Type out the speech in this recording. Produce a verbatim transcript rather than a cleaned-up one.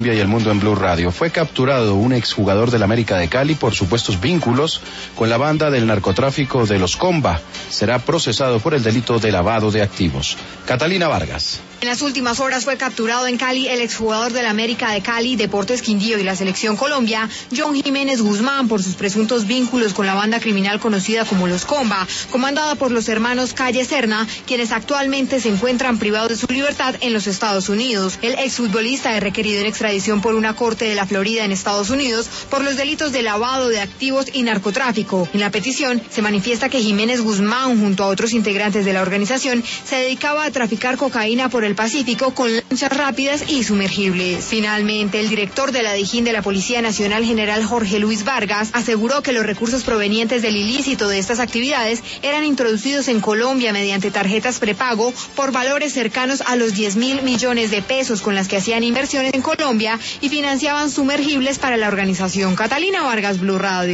Colombia y El Mundo en Blue Radio. Fue capturado un exjugador del América de Cali por supuestos vínculos con la banda del narcotráfico de los Comba. Será procesado por el delito de lavado de activos. Catalina Vargas. En las últimas horas fue capturado en Cali el exjugador del América de Cali, Deportes Quindío y la Selección Colombia, John Jiménez Guzmán, por sus presuntos vínculos con la banda criminal conocida como Los Comba, comandada por los hermanos Calle Serna, quienes actualmente se encuentran privados de su libertad en los Estados Unidos. El exfutbolista es requerido en extradición por una corte de la Florida en Estados Unidos por los delitos de lavado de activos y narcotráfico. En la petición se manifiesta que Jiménez Guzmán, junto a otros integrantes de la organización, se dedicaba a traficar cocaína por el Pacífico con lanchas rápidas y sumergibles. Finalmente, el director de la Dijín de la Policía Nacional, general Jorge Luis Vargas, aseguró que los recursos provenientes del ilícito de estas actividades eran introducidos en Colombia mediante tarjetas prepago por valores cercanos a los diez mil millones de pesos, con las que hacían inversiones en Colombia y financiaban sumergibles para la organización. Catalina Vargas, Blue Radio.